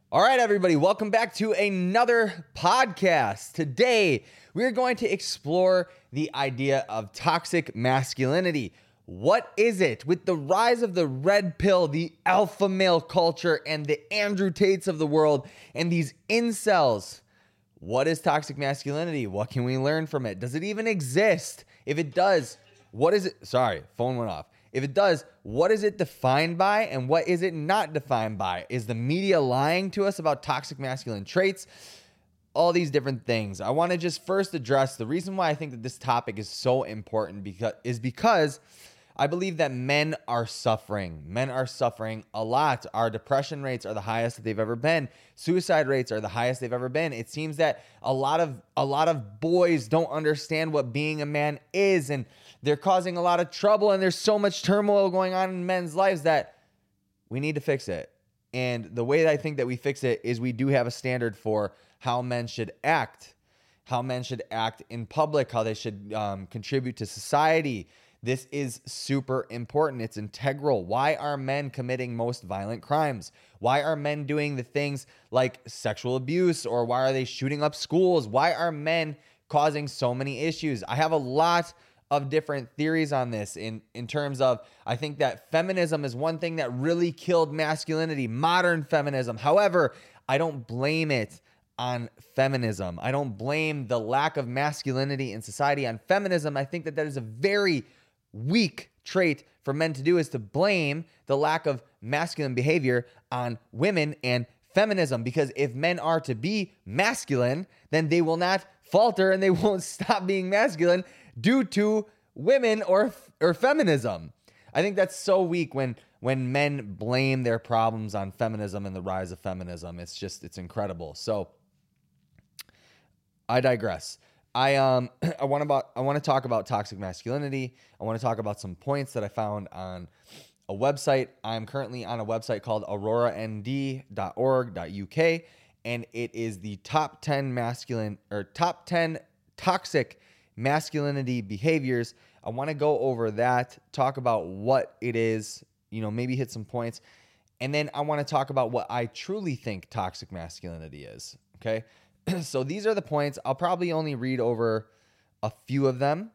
All right, everybody, welcome back to another podcast. Today, we're going to explore the idea of toxic masculinity. What is it? With the rise of the red pill, the alpha male culture, and the Andrew Tates of the world, and these incels, what is toxic masculinity? What can we learn from it? Does it even exist? If it does, what is it? Sorry, phone went off. If it does, what is it defined by and what is it not defined by? Is the media lying to us about toxic masculine traits? All these different things. I want to just first address the reason why I think that this topic is so important because I believe that men are suffering. Men are suffering a lot. Our depression rates are the highest that they've ever been. Suicide rates are the highest they've ever been. It seems that a lot of boys don't understand what being a man is, and they're causing a lot of trouble, and there's so much turmoil going on in men's lives that we need to fix it. And the way that I think that we fix it is we do have a standard for how men should act in public, how they should contribute to society. This is super important. It's integral. Why are men committing most violent crimes? Why are men doing the things like sexual abuse, or why are they shooting up schools? Why are men causing so many issues? I have a lot of different theories on this in terms of, I think that feminism is one thing that really killed masculinity, modern feminism. However, I don't blame it on feminism. I don't blame the lack of masculinity in society on feminism. I think that is a very weak trait for men to do, is to blame the lack of masculine behavior on women and feminism. Because if men are to be masculine, then they will not falter and they won't stop being masculine due to women or feminism. I think that's so weak when men blame their problems on feminism and the rise of feminism. It's incredible. So I digress. I want to talk about toxic masculinity. I want to talk about some points that I found on a website. I'm currently on a website called aurorand.org.uk, and it is the top 10 toxic masculinity behaviors. I want to go over that, talk about what it is, maybe hit some points, and then I want to talk about what I truly think toxic masculinity is. Okay. So these are the points. I'll probably only read over a few of them,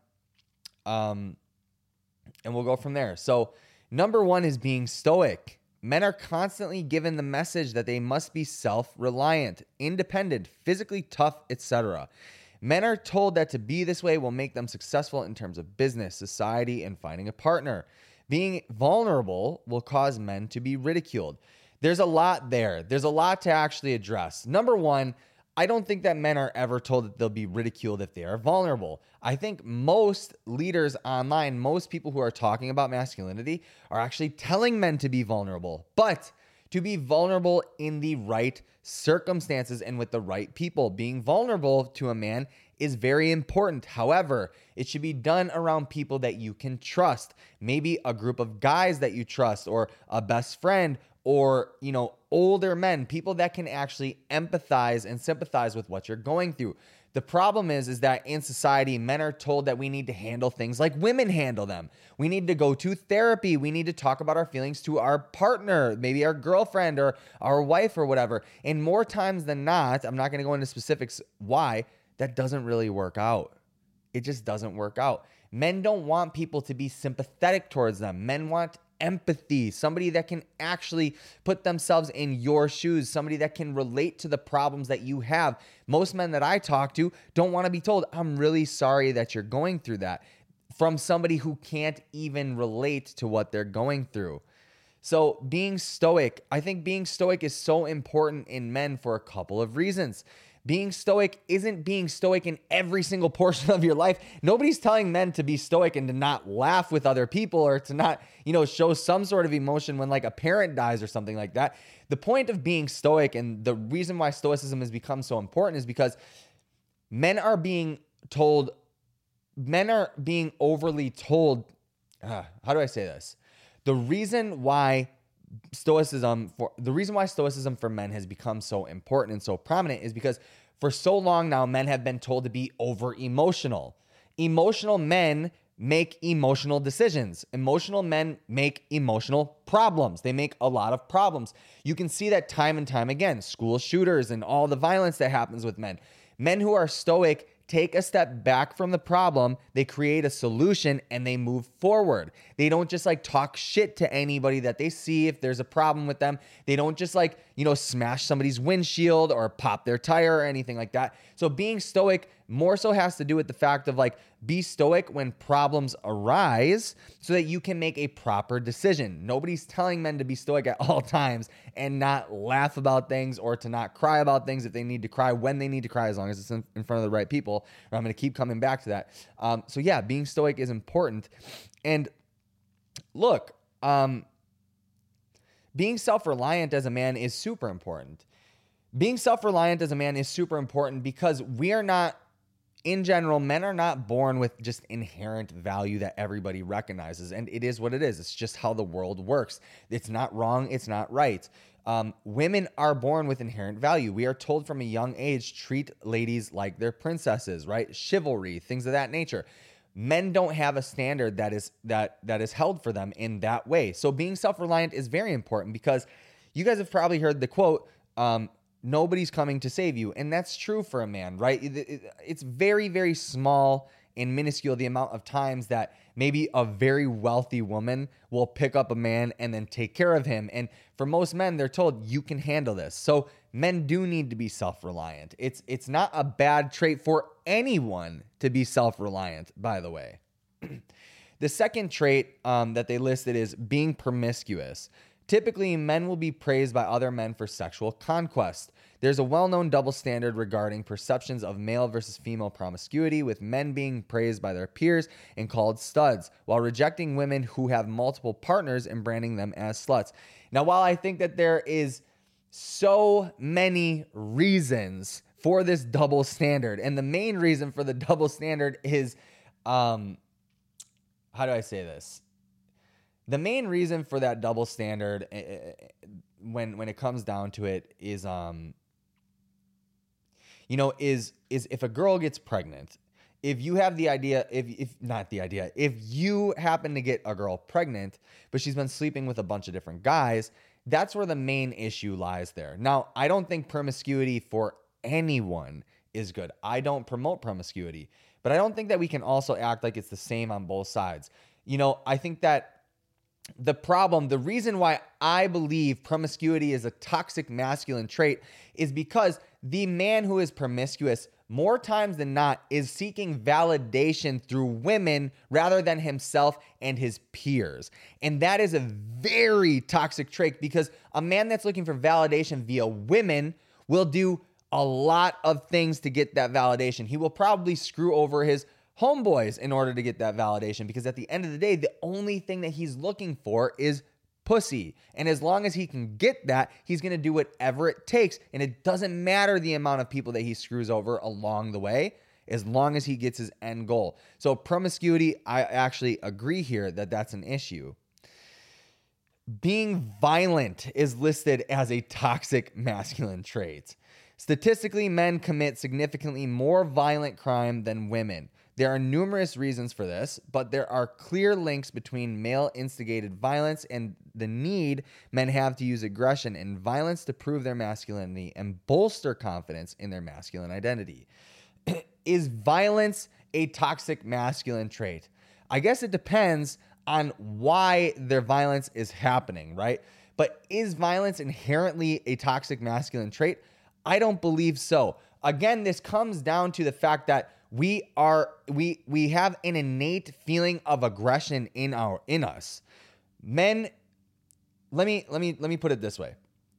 and we'll go from there. So number one is being stoic. Men are constantly given the message that they must be self-reliant, independent, physically tough, etc. Men are told that to be this way will make them successful in terms of business, society, and finding a partner. Being vulnerable will cause men to be ridiculed. There's a lot there. There's a lot to actually address. Number one, I don't think that men are ever told that they'll be ridiculed if they are vulnerable. I think most leaders online, most people who are talking about masculinity are actually telling men to be vulnerable, but to be vulnerable in the right circumstances and with the right people. Being vulnerable to a man is very important. However, it should be done around people that you can trust. Maybe a group of guys that you trust, or a best friend, or, older men, people that can actually empathize and sympathize with what you're going through. The problem is that in society, men are told that we need to handle things like women handle them. We need to go to therapy. We need to talk about our feelings to our partner, maybe our girlfriend or our wife or whatever. And more times than not, I'm not going to go into specifics why, that doesn't really work out. It just doesn't work out. Men don't want people to be sympathetic towards them. Men want empathy, somebody that can actually put themselves in your shoes, somebody that can relate to the problems that you have. Most men that I talk to don't want to be told, I'm really sorry that you're going through that, from somebody who can't even relate to what they're going through. So being stoic, I think being stoic is so important in men for a couple of reasons. Being stoic isn't being stoic in every single portion of your life. Nobody's telling men to be stoic and to not laugh with other people, or to not, show some sort of emotion when like a parent dies or something like that. The point of being stoic, and the reason why stoicism has become so important, is because men are being overly told, how do I say this? The reason why stoicism for men has become so important and so prominent is because for so long now, men have been told to be over emotional. Emotional men make emotional decisions. Emotional men make emotional problems. They make a lot of problems. You can see that time and time again. School shooters and all the violence that happens with men. Men who are stoic take a step back from the problem, they create a solution, and they move forward. They don't just like talk shit to anybody that they see if there's a problem with them. They don't just like, smash somebody's windshield or pop their tire or anything like that. So being stoic more so has to do with the fact of like, be stoic when problems arise so that you can make a proper decision. Nobody's telling men to be stoic at all times and not laugh about things or to not cry about things if they need to cry, when they need to cry, as long as it's in front of the right people. I'm going to keep coming back to that. So yeah, being stoic is important. And look, being self-reliant as a man is super important. Being self-reliant as a man is super important because we are not, in general, men are not born with just inherent value that everybody recognizes. And it is what it is. It's just how the world works. It's not wrong. It's not right. Women are born with inherent value. We are told from a young age, treat ladies like they're princesses, right? Chivalry, things of that nature. Men don't have a standard that is held for them in that way. So being self-reliant is very important because you guys have probably heard the quote, nobody's coming to save you. And that's true for a man, right? It's very, very small and minuscule the amount of times that maybe a very wealthy woman will pick up a man and then take care of him. And for most men, they're told you can handle this. So men do need to be self-reliant. It's not a bad trait for anyone to be self-reliant, by the way. The second trait that they listed is being promiscuous. Typically, men will be praised by other men for sexual conquest. There's a well-known double standard regarding perceptions of male versus female promiscuity, with men being praised by their peers and called studs, while rejecting women who have multiple partners and branding them as sluts. Now, while I think that there is so many reasons for this double standard, and the main reason for the double standard is, how do I say this? The main reason for that double standard, when it comes down to it, is if a girl gets pregnant, if you have the idea, if you happen to get a girl pregnant, but she's been sleeping with a bunch of different guys, that's where the main issue lies there. Now, I don't think promiscuity for anyone is good. I don't promote promiscuity, but I don't think that we can also act like it's the same on both sides. I think that the reason why I believe promiscuity is a toxic masculine trait is because the man who is promiscuous, more times than not, is seeking validation through women rather than himself and his peers. And that is a very toxic trait because a man that's looking for validation via women will do a lot of things to get that validation. He will probably screw over his homeboys in order to get that validation because at the end of the day, the only thing that he's looking for is pussy. And as long as he can get that, he's going to do whatever it takes. And it doesn't matter the amount of people that he screws over along the way, as long as he gets his end goal. So promiscuity, I actually agree here that that's an issue. Being violent is listed as a toxic masculine trait. Statistically, men commit significantly more violent crime than women. There are numerous reasons for this, but there are clear links between male-instigated violence and the need men have to use aggression and violence to prove their masculinity and bolster confidence in their masculine identity. Is violence a toxic masculine trait? I guess it depends on why their violence is happening, right? But is violence inherently a toxic masculine trait? I don't believe so. Again, this comes down to the fact that we have an innate feeling of aggression in us. Men, let me put it this way.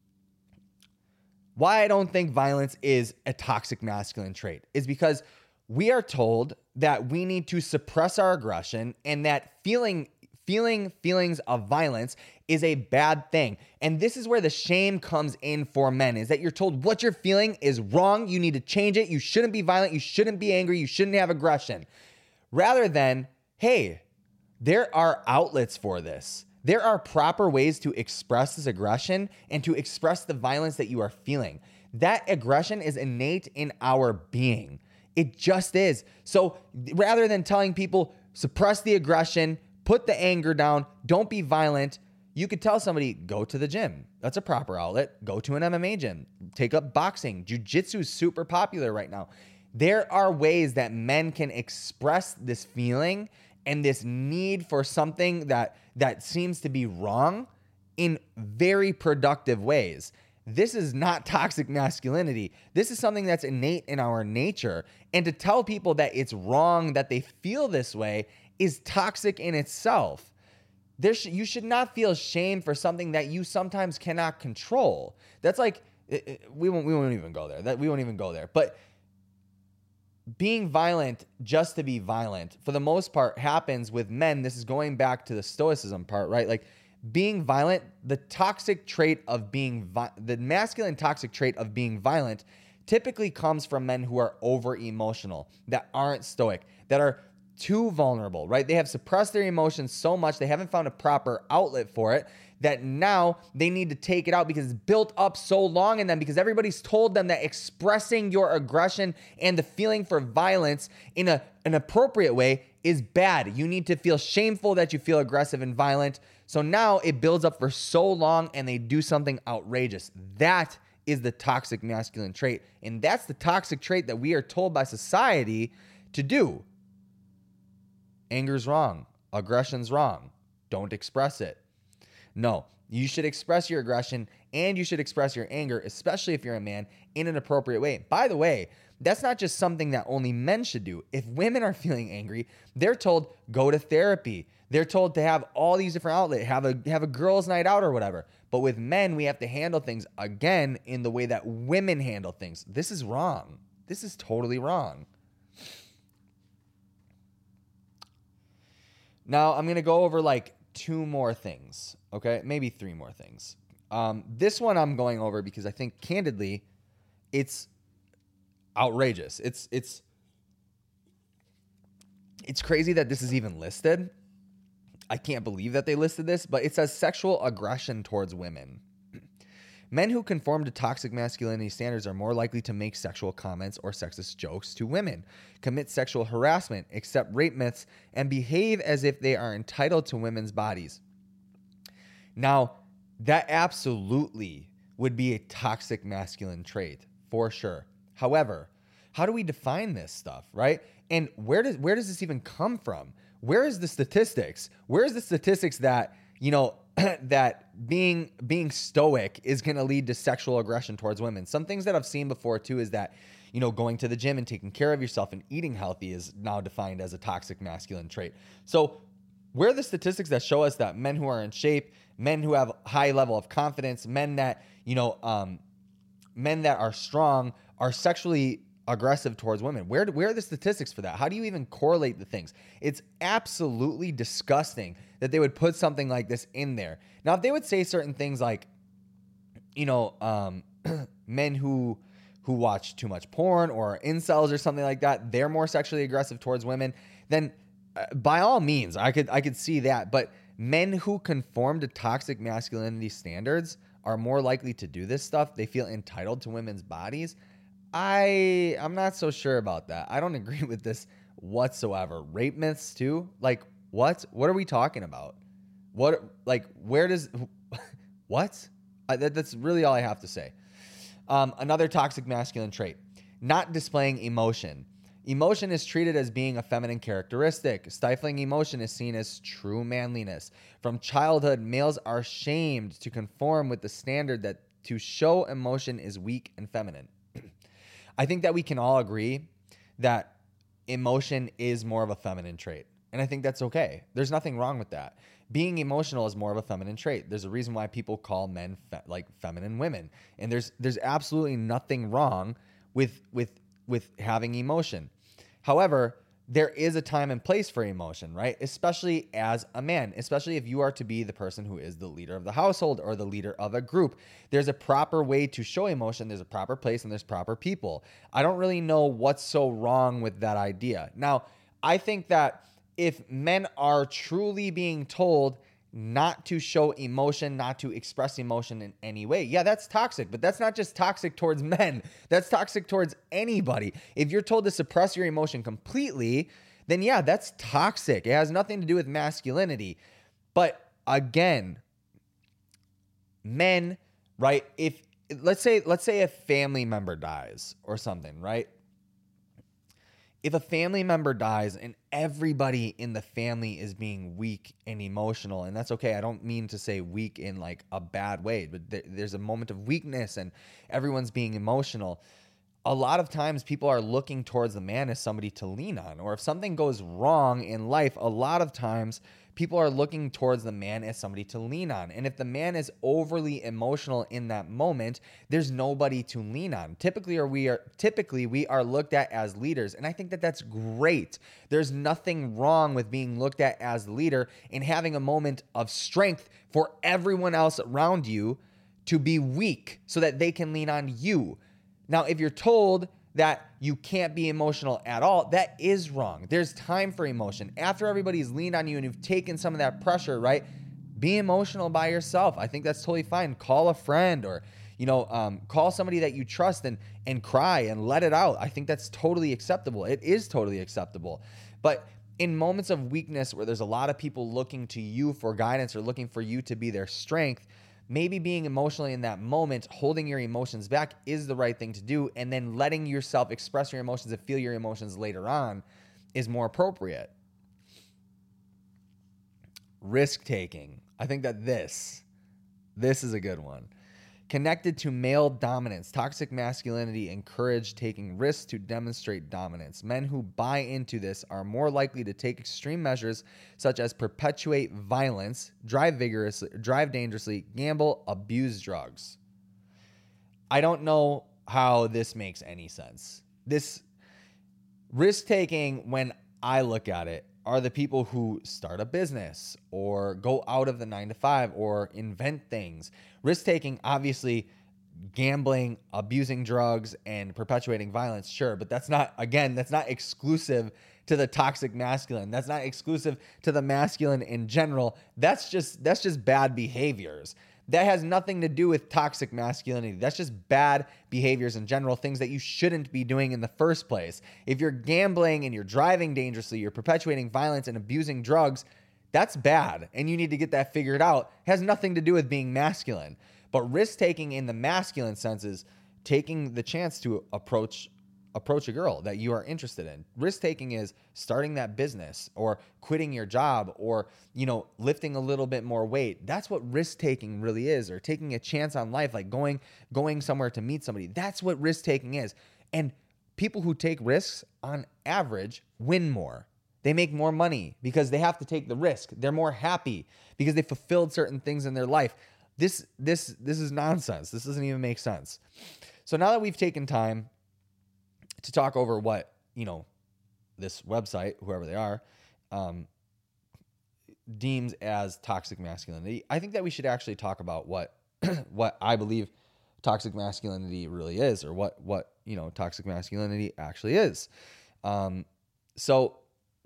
Why I don't think violence is a toxic masculine trait is because we are told that we need to suppress our aggression and that feeling feelings of violence is a bad thing. And this is where the shame comes in for men, is that you're told what you're feeling is wrong. You need to change it. You shouldn't be violent. You shouldn't be angry. You shouldn't have aggression. Rather than, hey, there are outlets for this. There are proper ways to express this aggression and to express the violence that you are feeling. That aggression is innate in our being. It just is. So rather than telling people, suppress the aggression, put the anger down, don't be violent. You could tell somebody, go to the gym. That's a proper outlet. Go to an MMA gym. Take up boxing. Jiu-jitsu is super popular right now. There are ways that men can express this feeling and this need for something that seems to be wrong in very productive ways. This is not toxic masculinity. This is something that's innate in our nature. And to tell people that it's wrong that they feel this way is toxic in itself. You should not feel shame for something that you sometimes cannot control. That's like, we won't even go there. We won't even go there. But being violent just to be violent, for the most part, happens with men. This is going back to the stoicism part, right? Like, being violent, the masculine toxic trait of being violent typically comes from men who are over emotional, that aren't stoic, that are too vulnerable, right? They have suppressed their emotions so much, they haven't found a proper outlet for it, that now they need to take it out because it's built up so long in them, because everybody's told them that expressing your aggression and the feeling for violence in an appropriate way is bad. You need to feel shameful that you feel aggressive and violent. So now it builds up for so long and they do something outrageous. That is the toxic masculine trait. And that's the toxic trait that we are told by society to do. Anger's wrong. Aggression's wrong. Don't express it. No, you should express your aggression and you should express your anger, especially if you're a man, in an appropriate way. By the way, that's not just something that only men should do. If women are feeling angry, they're told, go to therapy. They're told to have all these different outlets, have a girls' night out or whatever. But with men, we have to handle things, again, in the way that women handle things. This is wrong. This is totally wrong. Now, I'm going to go over like 2 more things, okay? Maybe 3 more things. This one I'm going over because I think, candidly, it's outrageous. It's crazy that this is even listed. I can't believe that they listed this, but it says sexual aggression towards women. Men who conform to toxic masculinity standards are more likely to make sexual comments or sexist jokes to women, commit sexual harassment, accept rape myths, and behave as if they are entitled to women's bodies. Now, that absolutely would be a toxic masculine trait, for sure. However, how do we define this stuff, right? And where does this even come from? Where is the statistics? Where is the statistics that, that being stoic is going to lead to sexual aggression towards women? Some things that I've seen before too is that, going to the gym and taking care of yourself and eating healthy is now defined as a toxic masculine trait. So where are the statistics that show us that men who are in shape, men who have high level of confidence, men that, men that are strong are sexually aggressive towards women? Where are the statistics for that? How do you even correlate the things? It's absolutely disgusting that they would put something like this in there. Now, if they would say certain things like, men who watch too much porn or incels or something like that, they're more sexually aggressive towards women, then by all means, I could see that. But men who conform to toxic masculinity standards are more likely to do this stuff. They feel entitled to women's bodies. I'm not so sure about that. I don't agree with this whatsoever. Rape myths too? Like, what? What are we talking about? What? Like, where does... What? That's really all I have to say. Another toxic masculine trait, not displaying emotion. Emotion is treated as being a feminine characteristic. Stifling emotion is seen as true manliness. From childhood, males are shamed to conform with the standard that to show emotion is weak and feminine. I think that we can all agree that emotion is more of a feminine trait. And I think that's okay. There's nothing wrong with that. Being emotional is more of a feminine trait. There's a reason why people call men feminine women. And there's absolutely nothing wrong with having emotion. However, there is a time and place for emotion, right? Especially as a man, especially if you are to be the person who is the leader of the household or the leader of a group. There's a proper way to show emotion. There's a proper place and there's proper people. I don't really know what's so wrong with that idea. Now, I think that if men are truly being told not to show emotion, not to express emotion in any way, yeah, that's toxic, but that's not just toxic towards men. That's toxic towards anybody. If you're told to suppress your emotion completely, then yeah, that's toxic. It has nothing to do with masculinity. But again, men, right? If let's say a family member dies or something, right? If a family member dies and everybody in the family is being weak and emotional, and that's okay. I don't mean to say weak in like a bad way, but there's a moment of weakness and everyone's being emotional. A lot of times people are looking towards the man as somebody to lean on, or if something goes wrong in life, a lot of times people are looking towards the man as somebody to lean on. And if the man is overly emotional in that moment, there's nobody to lean on. Typically we are looked at as leaders. And I think that that's great. There's nothing wrong with being looked at as the leader and having a moment of strength for everyone else around you to be weak so that they can lean on you. Now, if you're told that you can't be emotional at all, that is wrong. There's time for emotion. After everybody's leaned on you and you've taken some of that pressure, right? Be emotional by yourself. I think that's totally fine. Call a friend or, call somebody that you trust and cry and let it out. I think that's totally acceptable. It is totally acceptable. But in moments of weakness where there's a lot of people looking to you for guidance or looking for you to be their strength, maybe being emotionally in that moment, holding your emotions back is the right thing to do. And then letting yourself express your emotions and feel your emotions later on is more appropriate. Risk taking. I think that this is a good one. Connected to male dominance, toxic masculinity encourage taking risks to demonstrate dominance. Men who buy into this are more likely to take extreme measures such as perpetuate violence, drive dangerously, gamble, abuse drugs. I don't know how this makes any sense. This risk taking, when I look at it, are the people who start a business or go out of the 9-to-5 or invent things. Risk-taking, obviously, gambling, abusing drugs, and perpetuating violence, sure, but that's not exclusive to the toxic masculine. That's not exclusive to the masculine in general. That's just bad behaviors. That has nothing to do with toxic masculinity. That's just bad behaviors in general, things that you shouldn't be doing in the first place. If you're gambling and you're driving dangerously, you're perpetuating violence and abusing drugs, that's bad, and you need to get that figured out. It has nothing to do with being masculine. But risk-taking in the masculine sense is taking the chance to approach a girl that you are interested in. Risk-taking is starting that business or quitting your job or, lifting a little bit more weight. That's what risk-taking really is, or taking a chance on life, like going somewhere to meet somebody. That's what risk-taking is. And people who take risks on average win more. They make more money because they have to take the risk. They're more happy because they fulfilled certain things in their life. This is nonsense. This doesn't even make sense. So now that we've taken time to talk over what, this website, whoever they are, deems as toxic masculinity, I think that we should actually talk about what I believe toxic masculinity really is, or what toxic masculinity actually is. So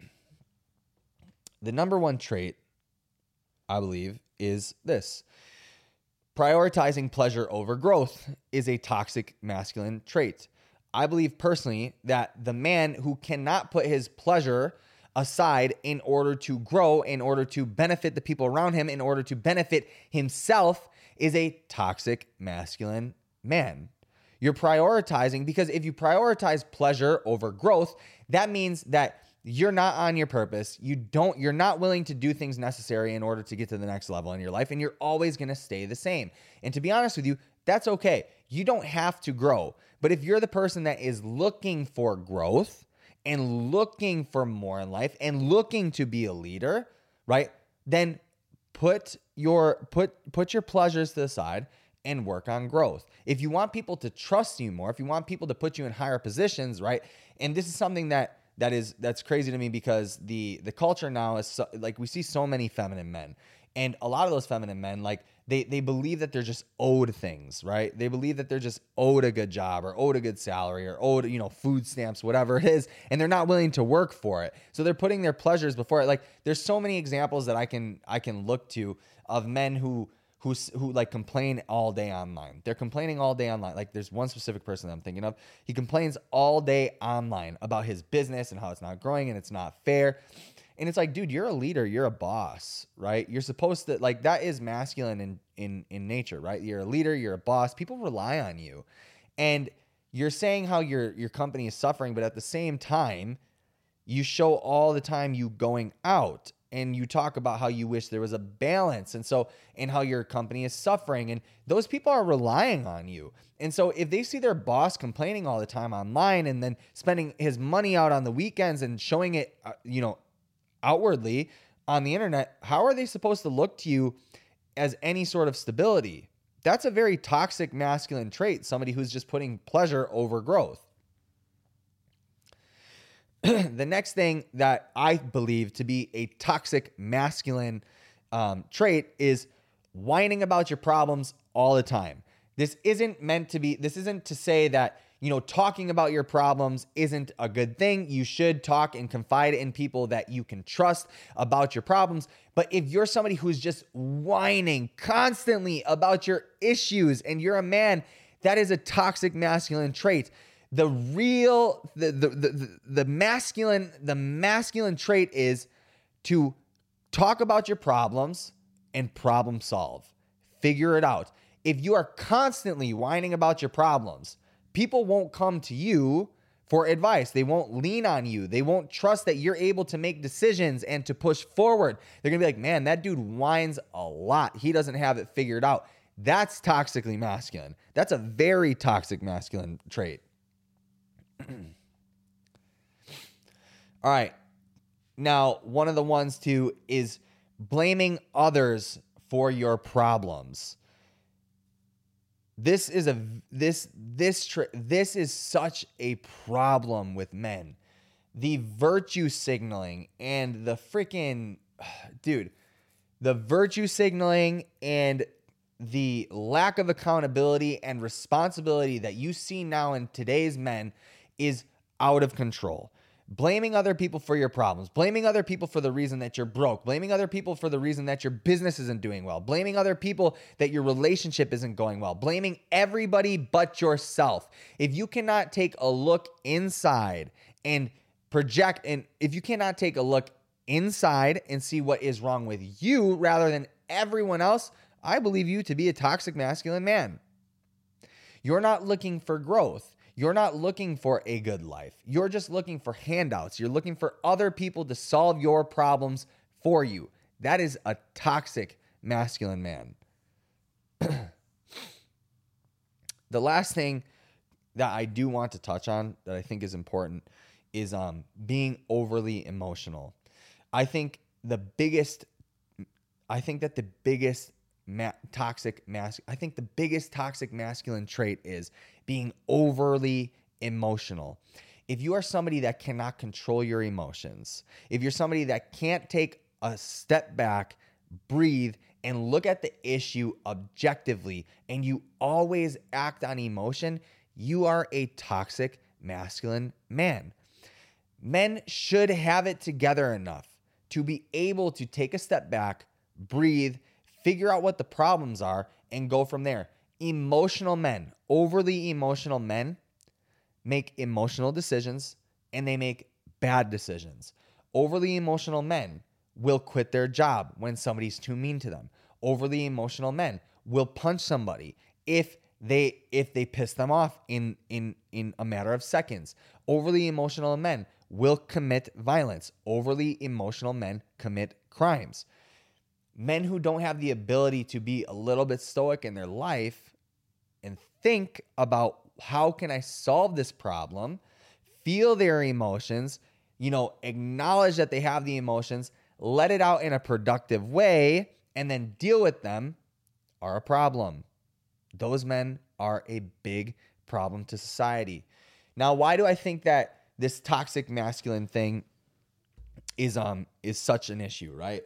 the number one trait, I believe, is this. Prioritizing pleasure over growth is a toxic masculine trait. I believe personally that the man who cannot put his pleasure aside in order to grow, in order to benefit the people around him, in order to benefit himself, is a toxic masculine man. You're prioritizing, because if you prioritize pleasure over growth, that means that you're not on your purpose. You're not willing to do things necessary in order to get to the next level in your life, and you're always going to stay the same. And to be honest with you, that's okay. You don't have to grow. But if you're the person that is looking for growth and looking for more in life and looking to be a leader, right? Then put your pleasures to the side and work on growth. If you want people to trust you more, if you want people to put you in higher positions, right? And this is something that's crazy to me, because the culture now is so, like, we see so many feminine men, and a lot of those feminine men, like, they believe that they're just owed things, right? They believe that they're just owed a good job or owed a good salary or owed, food stamps, whatever it is, and they're not willing to work for it. So they're putting their pleasures before it. Like, there's so many examples that I can look to of men who who like complain all day online. They're complaining all day online. Like there's one specific person that I'm thinking of. He complains all day online about his business and how it's not growing and it's not fair. And it's like, dude, you're a leader, you're a boss, right? You're supposed to, like, that is masculine in nature, right? You're a leader, you're a boss. People rely on you. And you're saying how your company is suffering, but at the same time, you show all the time you going out and you talk about how you wish there was a balance and how your company is suffering, and those people are relying on you. And so if they see their boss complaining all the time online and then spending his money out on the weekends and showing it, outwardly on the internet, how are they supposed to look to you as any sort of stability? That's a very toxic masculine trait, somebody who's just putting pleasure over growth. The next thing that I believe to be a toxic masculine trait is whining about your problems all the time. This isn't to say that, talking about your problems isn't a good thing. You should talk and confide in people that you can trust about your problems. But if you're somebody who's just whining constantly about your issues and you're a man, that is a toxic masculine trait. The masculine trait is to talk about your problems and problem solve. Figure it out. If you are constantly whining about your problems, people won't come to you for advice. They won't lean on you. They won't trust that you're able to make decisions and to push forward. They're going to be like, man, that dude whines a lot. He doesn't have it figured out. That's toxically masculine. That's a very toxic masculine trait. All right. Now, one of the ones too is blaming others for your problems. This is such a problem with men. The virtue signaling and the virtue signaling and the lack of accountability and responsibility that you see now in today's men is out of control. Blaming other people for your problems, blaming other people for the reason that you're broke, blaming other people for the reason that your business isn't doing well, blaming other people that your relationship isn't going well, blaming everybody but yourself. If you cannot take a look inside and project, and if you cannot take a look inside and see what is wrong with you rather than everyone else, I believe you to be a toxic masculine man. You're not looking for growth. You're not looking for a good life. You're just looking for handouts. You're looking for other people to solve your problems for you. That is a toxic masculine man. The last thing that I do want to touch on that I think is important is being overly emotional. I think the biggest toxic masculine trait is being overly emotional. If you are somebody that cannot control your emotions, if you're somebody that can't take a step back, breathe, and look at the issue objectively, and you always act on emotion, you are a toxic masculine man. Men should have it together enough to be able to take a step back, breathe, figure out what the problems are, and go from there. Emotional men, overly emotional men, make emotional decisions and they make bad decisions. Overly emotional men will quit their job when somebody's too mean to them. Overly emotional men will punch somebody if they piss them off in a matter of seconds. Overly emotional men will commit violence. Overly emotional men commit crimes. Men who don't have the ability to be a little bit stoic in their life and think about how can I solve this problem, feel their emotions, acknowledge that they have the emotions, let it out in a productive way, and then deal with them, are a problem. Those men are a big problem to society. Now, why do I think that this toxic masculine thing is such an issue, right?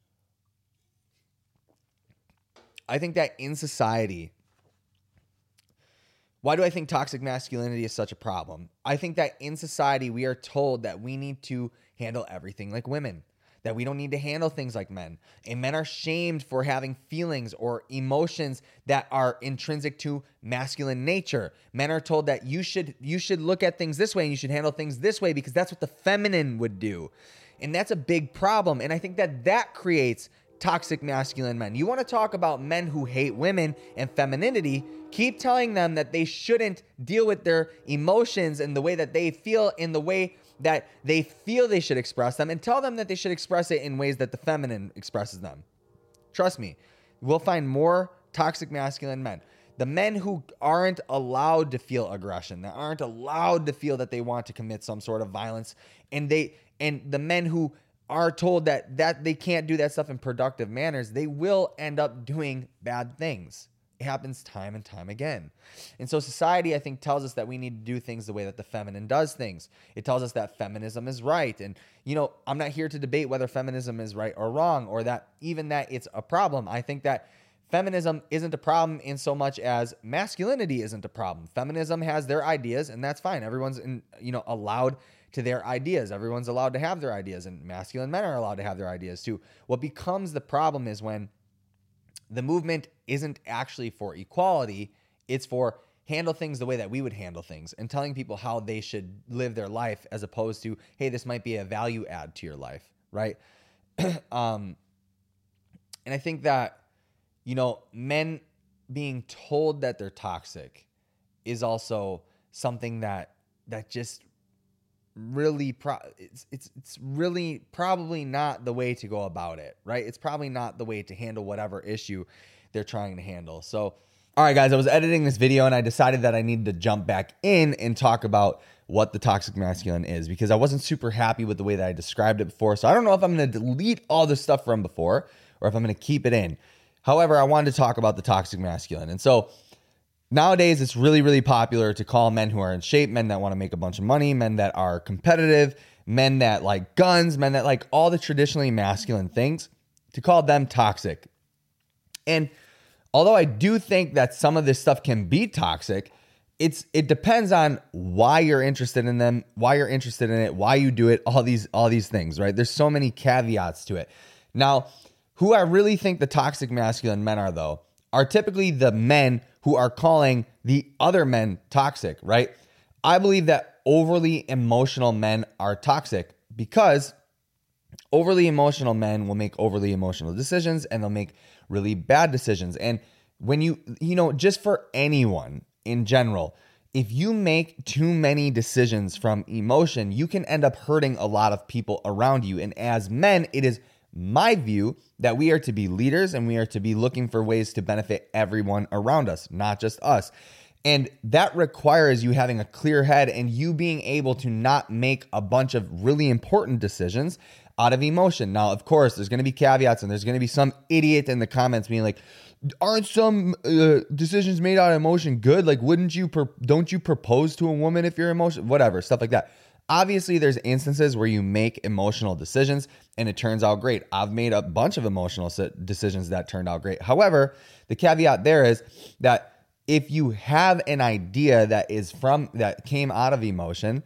I think that in society, why do I think toxic masculinity is such a problem? I think that in society, we are told that we need to handle everything like women, that we don't need to handle things like men. And men are shamed for having feelings or emotions that are intrinsic to masculine nature. Men are told that you should look at things this way and you should handle things this way because that's what the feminine would do. And that's a big problem. And I think that creates toxic masculine men. You want to talk about men who hate women and femininity, keep telling them that they shouldn't deal with their emotions and the way that they feel in the way that they feel they should express them, and tell them that they should express it in ways that the feminine expresses them. Trust me, we'll find more toxic masculine men. The men who aren't allowed to feel aggression, that aren't allowed to feel that they want to commit some sort of violence, and the men who are told that they can't do that stuff in productive manners, they will end up doing bad things. It happens time and time again. And so society, I think, tells us that we need to do things the way that the feminine does things. It tells us that feminism is right. And, I'm not here to debate whether feminism is right or wrong, or that even that it's a problem. I think that feminism isn't a problem in so much as masculinity isn't a problem. Feminism has their ideas, and that's fine. Everyone's allowed to their ideas. Everyone's allowed to have their ideas, and masculine men are allowed to have their ideas too. What becomes the problem is when the movement isn't actually for equality, it's for handle things the way that we would handle things, and telling people how they should live their life, as opposed to, hey, this might be a value add to your life, right? And I think that, men being told that they're toxic is also something that just really it's really probably not the way to go about it, right? It's probably not the way to handle whatever issue they're trying to handle. So, all right, guys, I was editing this video and I decided that I needed to jump back in and talk about what the toxic masculine is, because I wasn't super happy with the way that I described it before. So I don't know if I'm going to delete all the stuff from before or if I'm going to keep it in. However, I wanted to talk about the toxic masculine. And so nowadays, it's really, really popular to call men who are in shape, men that want to make a bunch of money, men that are competitive, men that like guns, men that like all the traditionally masculine things, to call them toxic. And although I do think that some of this stuff can be toxic, it depends on why you're interested in them, why you're interested in it, why you do it, all these things, right? There's so many caveats to it. Now, who I really think the toxic masculine men are, though, are typically the men who are calling the other men toxic, right? I believe that overly emotional men are toxic because overly emotional men will make overly emotional decisions, and they'll make really bad decisions. And when just for anyone in general, if you make too many decisions from emotion, you can end up hurting a lot of people around you. And as men, it is my view that we are to be leaders, and we are to be looking for ways to benefit everyone around us, not just us. And that requires you having a clear head and you being able to not make a bunch of really important decisions out of emotion. Now, of course, there's going to be caveats, and there's going to be some idiot in the comments being like, aren't some decisions made out of emotion good? Like, don't you propose to a woman if you're emotional? Whatever, stuff like that. Obviously, there's instances where you make emotional decisions and it turns out great. I've made a bunch of emotional decisions that turned out great. However, the caveat there is that if you have an idea that came out of emotion,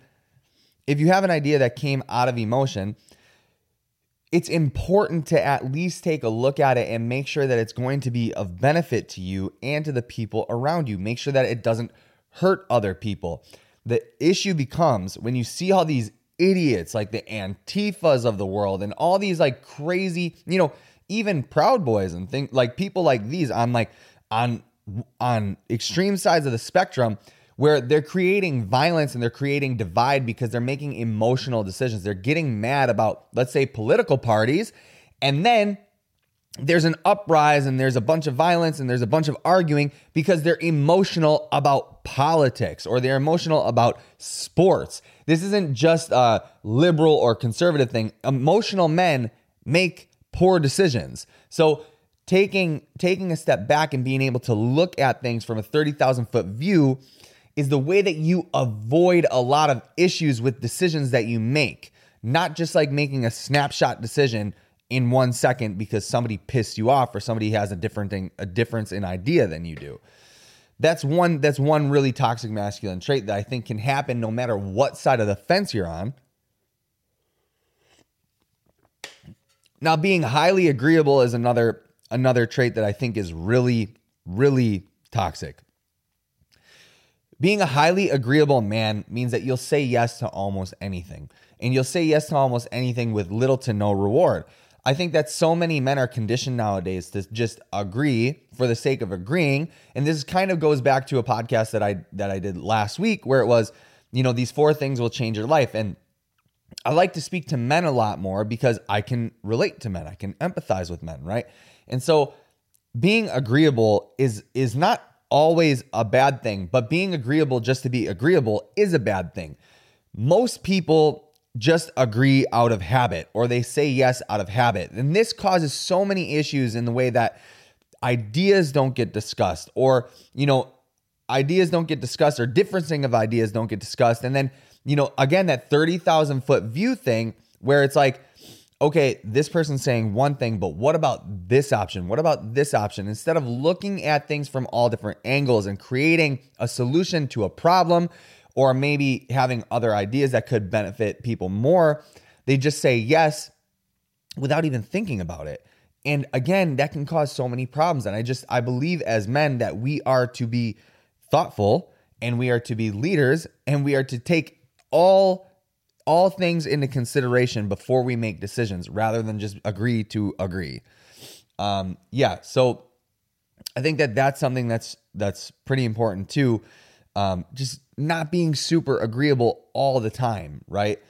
it's important to at least take a look at it and make sure that it's going to be of benefit to you and to the people around you. Make sure that it doesn't hurt other people. The issue becomes when you see all these idiots like the Antifas of the world and all these like crazy, even Proud Boys and things, like people like these on extreme sides of the spectrum, where they're creating violence and they're creating divide because they're making emotional decisions. They're getting mad about, let's say, political parties, and then there's an uprise and there's a bunch of violence and there's a bunch of arguing because they're emotional about politics or they're emotional about sports. This isn't just a liberal or conservative thing. Emotional men make poor decisions. So taking a step back and being able to look at things from a 30,000-foot view is the way that you avoid a lot of issues with decisions that you make. Not just like making a snapshot decision in 1 second because somebody pissed you off or somebody has a difference in idea than you do. That's one really toxic masculine trait that I think can happen no matter what side of the fence you're on. Now, being highly agreeable is another trait that I think is really, really toxic. Being a highly agreeable man means that you'll say yes to almost anything. And you'll say yes to almost anything with little to no reward. I think that so many men are conditioned nowadays to just agree for the sake of agreeing. And this kind of goes back to a podcast that I did last week where it was, these 4 things will change your life. And I like to speak to men a lot more because I can relate to men. I can empathize with men, right? And so being agreeable is not always a bad thing, but being agreeable just to be agreeable is a bad thing. Most people just agree out of habit, or they say yes out of habit. And this causes so many issues in the way that ideas don't get discussed, or, ideas don't get discussed, or differencing of ideas don't get discussed. And then, again, that 30,000 foot view thing where it's like, okay, this person's saying one thing, but what about this option? What about this option? Instead of looking at things from all different angles and creating a solution to a problem, or maybe having other ideas that could benefit people more, they just say yes without even thinking about it. And again, that can cause so many problems. And I believe as men that we are to be thoughtful, and we are to be leaders, and we are to take all things into consideration before we make decisions, rather than just agree to agree. So I think that that's something that's pretty important too. Just not being super agreeable all the time, right?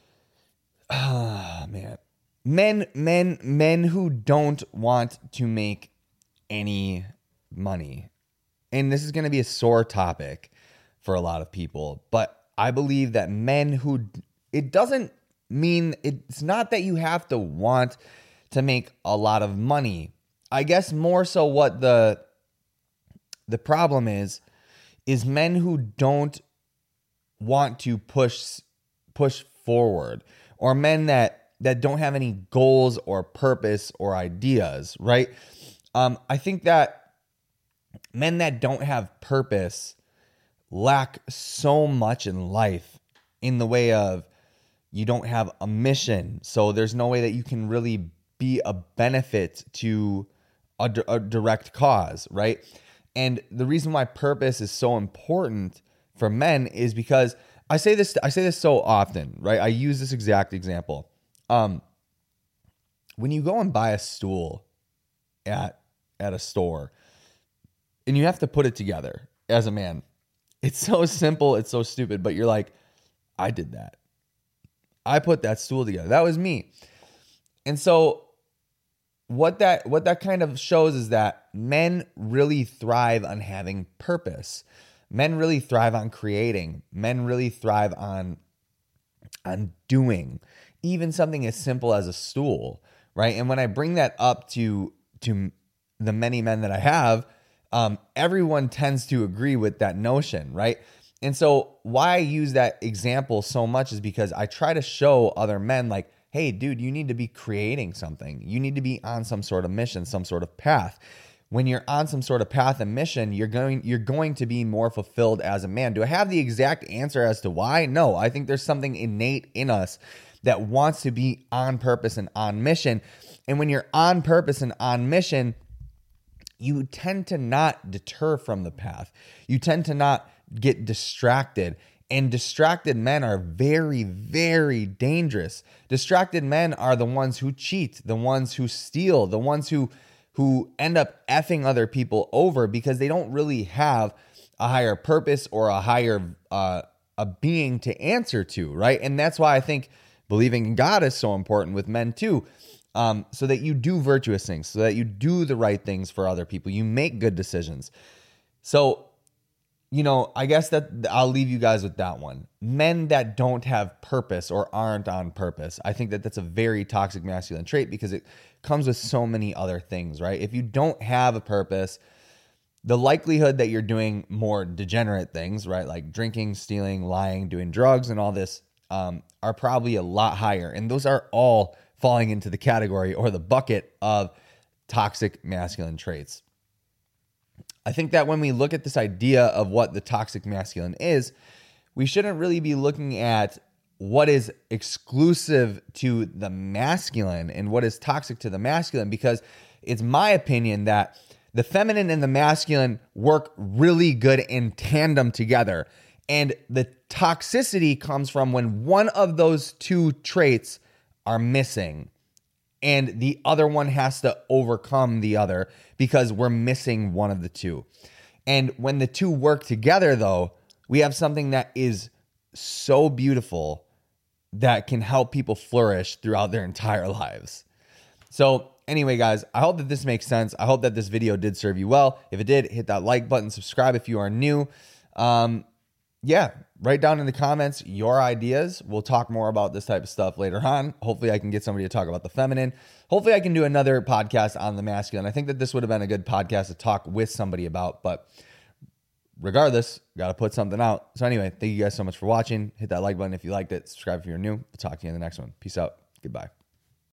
Man. Men who don't want to make any money. And this is going to be a sore topic for a lot of people, but I believe that it doesn't mean, it's not that you have to want to make a lot of money. I guess more so what the problem is men who don't want to push forward, or men that don't have any goals or purpose or ideas, right? I think that men that don't have purpose lack so much in life, in the way of, you don't have a mission, so there's no way that you can really be a benefit to a direct cause, right? And the reason why purpose is so important for men is because I say this so often, right? I use this exact example. When you go and buy a stool at a store, and you have to put it together as a man, it's so simple, it's so stupid, but you're like, I did that. I put that stool together. That was me. And so what that kind of shows is that men really thrive on having purpose. Men really thrive on creating. Men really thrive on doing, even something as simple as a stool, right? And when I bring that up to the many men that I have, everyone tends to agree with that notion, right? And so why I use that example so much is because I try to show other men, like, hey, dude, you need to be creating something. You need to be on some sort of mission, some sort of path. When you're on some sort of path and mission, you're going to be more fulfilled as a man. Do I have the exact answer as to why? No, I think there's something innate in us that wants to be on purpose and on mission. And when you're on purpose and on mission, you tend to not deter from the path. You tend to not get distracted. And distracted men are very, very dangerous. Distracted men are the ones who cheat, the ones who steal, the ones who end up effing other people over because they don't really have a higher purpose or a higher a being to answer to, right? And that's why I think believing in God is so important with men too. So that you do virtuous things, so that you do the right things for other people. You make good decisions. So, I guess that I'll leave you guys with that one. Men that don't have purpose or aren't on purpose, I think that that's a very toxic masculine trait because it comes with so many other things, right? If you don't have a purpose, the likelihood that you're doing more degenerate things, right? Like drinking, stealing, lying, doing drugs, and all this are probably a lot higher. And those are all falling into the category or the bucket of toxic masculine traits. I think that when we look at this idea of what the toxic masculine is, we shouldn't really be looking at what is exclusive to the masculine and what is toxic to the masculine, because it's my opinion that the feminine and the masculine work really good in tandem together. And the toxicity comes from when one of those two traits are missing and the other one has to overcome the other because we're missing one of the two. And when the two work together, though, we have something that is so beautiful that can help people flourish throughout their entire lives. So anyway, guys, I hope that this makes sense. I hope that this video did serve you well. If it did, hit that like button, subscribe if you are new. Yeah, write down in the comments your ideas. We'll talk more about this type of stuff later on. Hopefully I can get somebody to talk about the feminine. Hopefully I can do another podcast on the masculine. I think that this would have been a good podcast to talk with somebody about, but regardless, got to put something out. So anyway, thank you guys so much for watching. Hit that like button if you liked it. Subscribe if you're new. We'll talk to you in the next one. Peace out. Goodbye.